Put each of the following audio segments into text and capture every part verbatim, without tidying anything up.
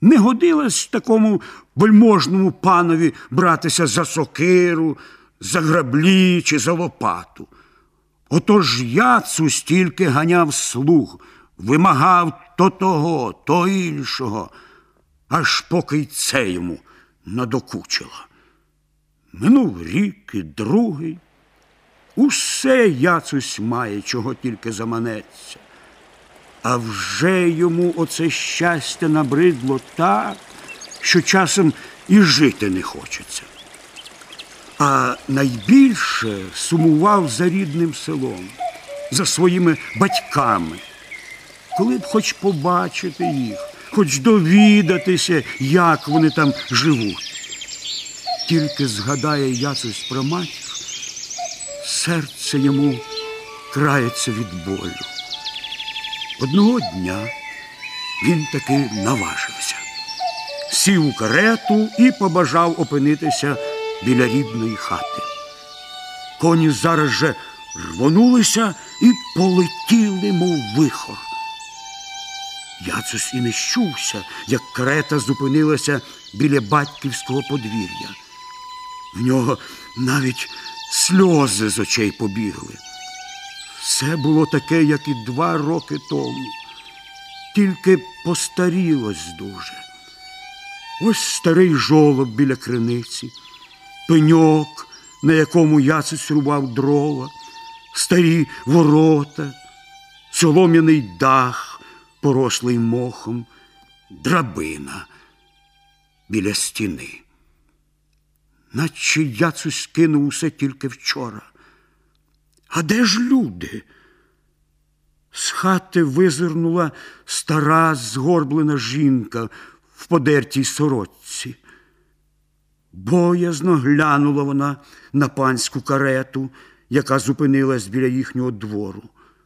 Не годилось такому вельможному панові братися за сокиру, за граблі чи за лопату. Отож Яцусь тільки ганяв слуг, вимагав то того, то іншого, аж поки й це йому надокучило. Минув рік і другий. Усе Яцусь має, чого тільки заманеться. А вже йому оце щастя набридло так, що часом і жити не хочеться. А найбільше сумував за рідним селом, за своїми батьками. Коли б хоч побачити їх, хоч довідатися, як вони там живуть. Тільки згадає Яцусь про матір, серце йому крається від болю. Одного дня він таки наважився. Сів у карету і побажав опинитися біля рідної хати. Коні зараз же рвонулися і полетіли, мов вихор. Яцусь і не щувся, як карета зупинилася біля батьківського подвір'я. В нього навіть сльози з очей побігли. Все було таке, як і два роки тому, тільки постарілось дуже. Ось старий жолоб біля криниці, пеньок, на якому Яцусь рубав дрова, старі ворота, солом'яний дах, порослий мохом, драбина біля стіни. Наче Яцусь кинув усе тільки вчора. А де ж люди? З хати визирнула стара згорблена жінка в подертій сорочці. Боязно глянула вона на панську карету, яка зупинилась біля їхнього двору.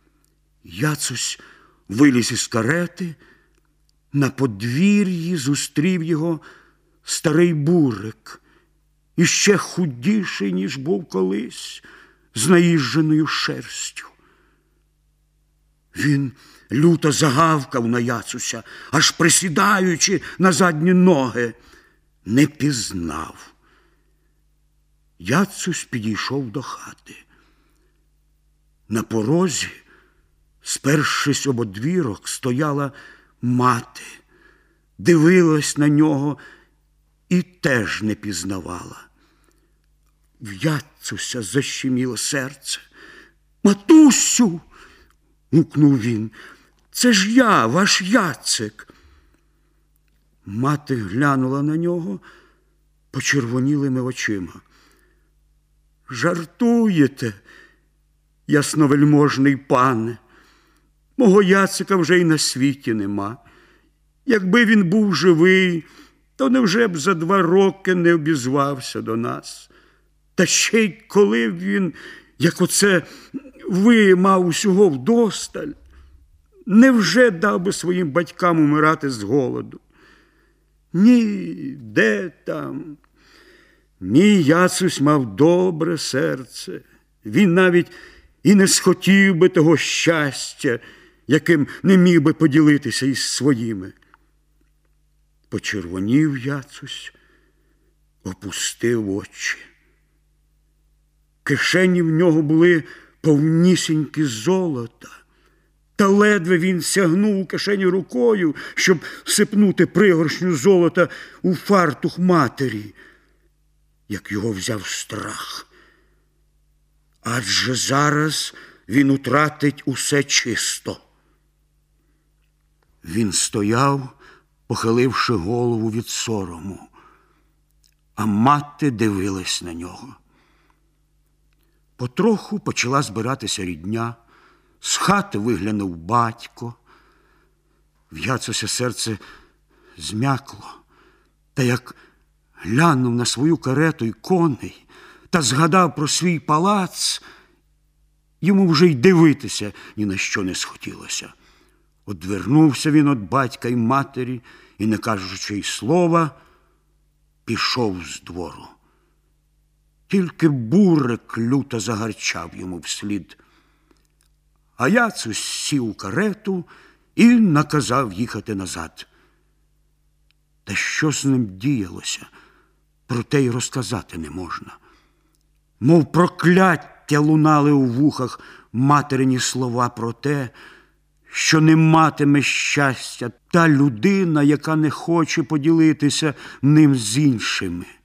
Яцусь виліз із карети, на подвір'ї зустрів його старий бурик, іще худіший, ніж був колись, з наїждженою шерстю. Він люто загавкав на Яцуся, аж присідаючи на задні ноги. Не пізнав. Яцусь підійшов до хати. На порозі, спершись об одвірок, стояла мати, дивилась на нього і теж не пізнавала. В Яцуся защеміло серце. «Матусю!» – гукнув він. «Це ж я, ваш Яцик!» Мати глянула на нього почервонілими очима. «Жартуєте, ясновельможний пане? Мого Яцика вже й на світі нема. Якби він був живий, то невже б за два роки не обізвався до нас? Та ще й коли б він, як оце ви, мав усього вдосталь, невже дав би своїм батькам умирати з голоду? Ні, де там? Мій Яцусь мав добре серце. Він навіть і не схотів би того щастя, яким не міг би поділитися із своїми». Почервонів Яцусь, опустив очі. Кишені в нього були повнісінькі золота, та ледве він сягнув у кишені рукою, щоб сипнути пригоршню золота у фартух матері, як його взяв страх. Адже зараз він утратить усе чисто. Він стояв, похиливши голову від сорому, а мати дивилась на нього. Потроху почала збиратися рідня, з хати виглянув батько. В Яцуся серце зм'якло, та як глянув на свою карету й коней та згадав про свій палац, йому вже й дивитися ні на що не схотілося. Одвернувся він від батька й матері і, не кажучи й слова, пішов з двору. Тільки бурик люто загарчав йому вслід. А Яцусь сів у карету і наказав їхати назад. Та що з ним діялося, про те й розказати не можна. Мов прокляття лунали у вухах материні слова про те, що не матиме щастя та людина, яка не хоче поділитися ним з іншими.